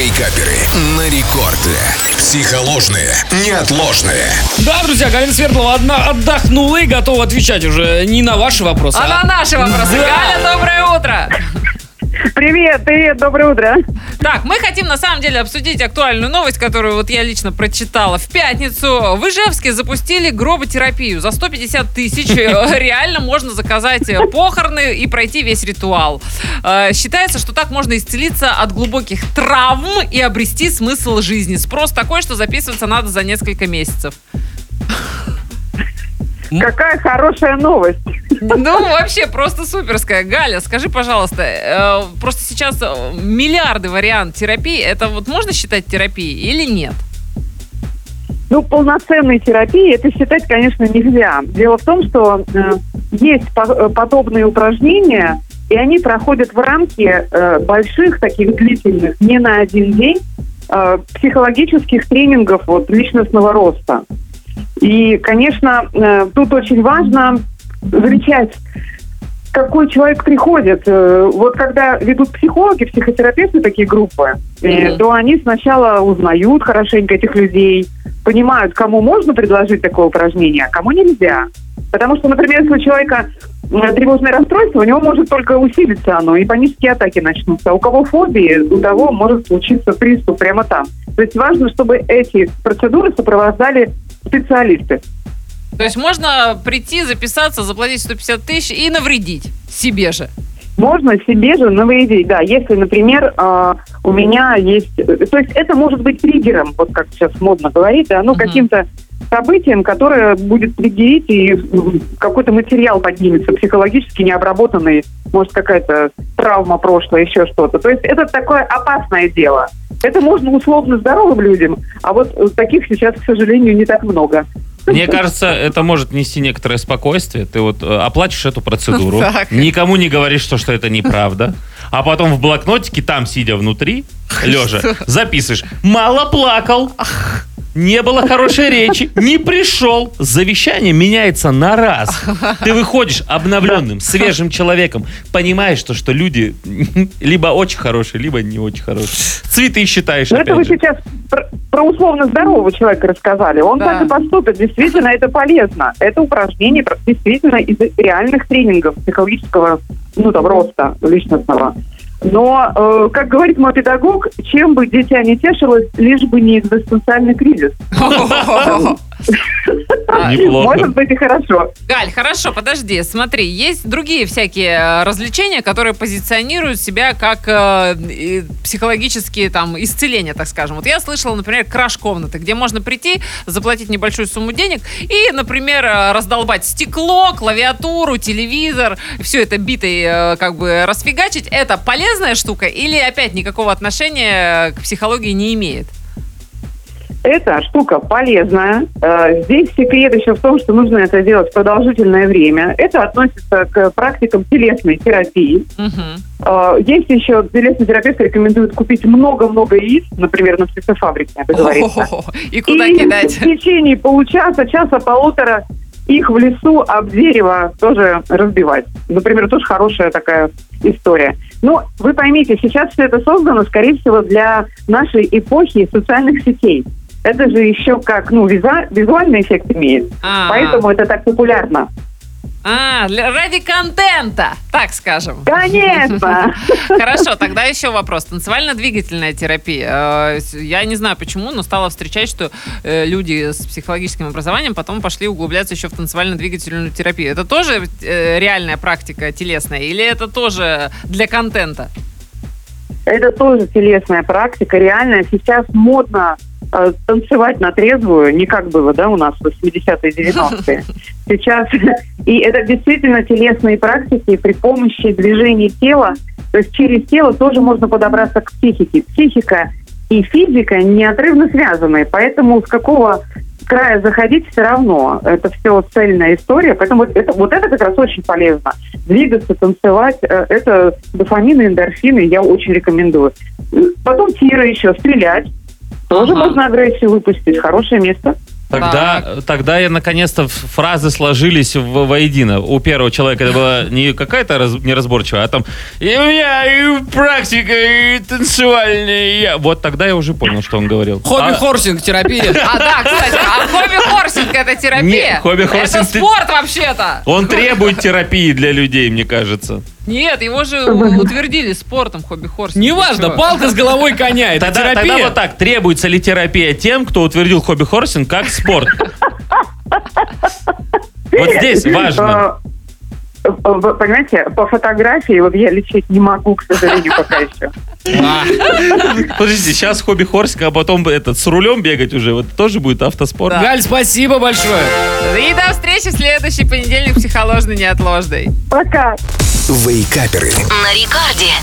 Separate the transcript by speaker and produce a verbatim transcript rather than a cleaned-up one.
Speaker 1: Вейкаперы на рекорде. Психоложные, неотложные.
Speaker 2: Да, друзья, Галина Свердлова одна отдохнула и готова отвечать уже не на ваши вопросы,
Speaker 3: а, а... на наши вопросы. Да. Галя, доброе утро.
Speaker 4: Привет, привет, доброе утро.
Speaker 3: Так, мы хотим на самом деле обсудить актуальную новость, которую вот я лично прочитала. В пятницу в Ижевске запустили гроботерапию. За сто пятьдесят тысяч реально можно заказать похороны и пройти весь ритуал. Считается, что так можно исцелиться от глубоких травм и обрести смысл жизни. Спрос такой, что записываться надо за несколько месяцев.
Speaker 4: Какая хорошая новость.
Speaker 3: Ну, вообще, просто суперская. Галя, скажи, пожалуйста, э, просто сейчас миллиарды вариантов терапии. Это вот можно считать терапией или нет?
Speaker 4: Ну, полноценной терапией это считать, конечно, нельзя. Дело в том, что э, есть по- подобные упражнения, и они проходят в рамки э, больших, таких длительных, не на один день, э, психологических тренингов вот, личностного роста. И, конечно, э, тут очень важно замечать, какой человек приходит. Вот когда ведут психологи, психотерапевты такие группы, mm-hmm. то они сначала узнают хорошенько этих людей, понимают, кому можно предложить такое упражнение, а кому нельзя. Потому что, например, если у человека тревожное расстройство, у него может только усилиться оно, и панические атаки начнутся. А у кого фобии, у того может случиться приступ прямо там. То есть важно, чтобы эти процедуры сопровождали специалисты.
Speaker 3: То есть можно прийти, записаться, заплатить сто пятьдесят тысяч и навредить себе же?
Speaker 4: Можно себе же навредить, да. Если, например, э, у меня есть... То есть это может быть триггером, вот как сейчас модно говорить, да, ну, uh-huh. каким-то событием, которое будет триггерить, и какой-то материал поднимется, психологически необработанный, может, какая-то травма прошлая, еще что-то. То есть это такое опасное дело. Это можно условно здоровым людям, а вот таких сейчас, к сожалению, не так много.
Speaker 5: Мне кажется, это может нести некоторое спокойствие. Ты вот э, оплатишь эту процедуру, так. никому не говоришь, что, что это неправда, а потом в блокнотике, там, сидя внутри, лежа, записываешь: мало плакал, не было хорошей речи, не пришел. Завещание меняется на раз. Ты выходишь обновленным, свежим человеком, понимаешь, что, что люди либо очень хорошие, либо не очень хорошие. Цветы считаешь.
Speaker 4: Но это вы же. Сейчас про, про условно здорового человека рассказали. Он да. так и поступит. Действительно, это полезно. Это упражнение действительно из реальных тренингов психологического, ну, там, роста личностного. Но, э, как говорит мой педагог, чем бы дитя не тешилось, лишь бы не экзистенциальный кризис. Может быть и хорошо.
Speaker 3: Галь, хорошо, подожди, смотри, есть другие всякие развлечения, которые позиционируют себя как э, психологические там исцеления, так скажем. Вот я слышала, например, краш-комнаты, где можно прийти, заплатить небольшую сумму денег и, например, раздолбать стекло, клавиатуру, телевизор, все это битой э, как бы расфигачить. Это полезная штука или опять никакого отношения к психологии не имеет?
Speaker 4: Эта штука полезная. Здесь секрет еще в том, что нужно это делать продолжительное время. Это относится к практикам телесной терапии. Uh-huh. Есть еще телесный терапевт рекомендует купить много-много яиц, например, на птицефабрике, это говорится.
Speaker 3: Oh, и куда
Speaker 4: и
Speaker 3: кидать?
Speaker 4: В течение получаса, часа, полутора их в лесу об дерево тоже разбивать. Например, тоже хорошая такая история. Но вы поймите, сейчас все это создано, скорее всего, для нашей эпохи социальных сетей. Это же еще как, ну, виза, визуальный эффект имеет. А-а-а. Поэтому это так популярно.
Speaker 3: А, для, ради контента, так скажем.
Speaker 4: Конечно.
Speaker 3: Хорошо, тогда еще вопрос. Танцевально-двигательная терапия. Я не знаю почему, но стала встречать, что люди с психологическим образованием потом пошли углубляться еще в танцевально-двигательную терапию. Это тоже реальная практика телесная или это тоже для контента?
Speaker 4: Это тоже телесная практика, реальная. Сейчас модно э, танцевать на трезвую, не как было, да, у нас в восьмидесятые, девяностые. Сейчас, и это действительно телесные практики при помощи движений тела, то есть через тело тоже можно подобраться к психике. Психика и физика неотрывно связаны, поэтому с какого края заходить все равно. Это все цельная история, поэтому вот это, вот это как раз очень полезно. Двигаться, танцевать, это дофамины, эндорфины, я очень рекомендую. Потом тиры еще, стрелять. Тоже ага. можно агрессию выпустить. Хорошее место.
Speaker 5: Тогда, тогда я наконец-то фразы сложились в, воедино. У первого человека это была не какая-то раз, неразборчивая, а там и у меня и практика, и танцевальная. И я. Вот тогда я уже понял, что он говорил.
Speaker 2: Хобби-хорсинг, терапия.
Speaker 3: А, да, кстати, а хобби-хорсинг это терапия?
Speaker 5: Не, хобби-хорсинг
Speaker 3: Это
Speaker 5: ты-
Speaker 3: спорт вообще-то.
Speaker 5: Он требует терапии для людей, мне кажется.
Speaker 3: Нет, его же у- утвердили спортом хобби-хорсинг.
Speaker 2: Неважно,
Speaker 3: Ты чё?
Speaker 2: палка с головой коня. Это
Speaker 5: Тогда, тогда
Speaker 2: терапия.
Speaker 5: вот так, требуется ли терапия тем, кто утвердил хобби-хорсинг как спорт? Вот здесь важно.
Speaker 4: Э, вы понимаете, по фотографии вот я лечить не могу, к сожалению, пока еще.
Speaker 5: Подождите, сейчас хобби-хорсинг, а потом этот с рулем бегать уже, вот тоже будет автоспорт.
Speaker 3: Да.
Speaker 2: Галь, спасибо большое.
Speaker 3: И до встречи в следующий понедельник в «Психоложной неотложной».
Speaker 4: Пока.
Speaker 1: Вейкаперы.
Speaker 6: На рекорде.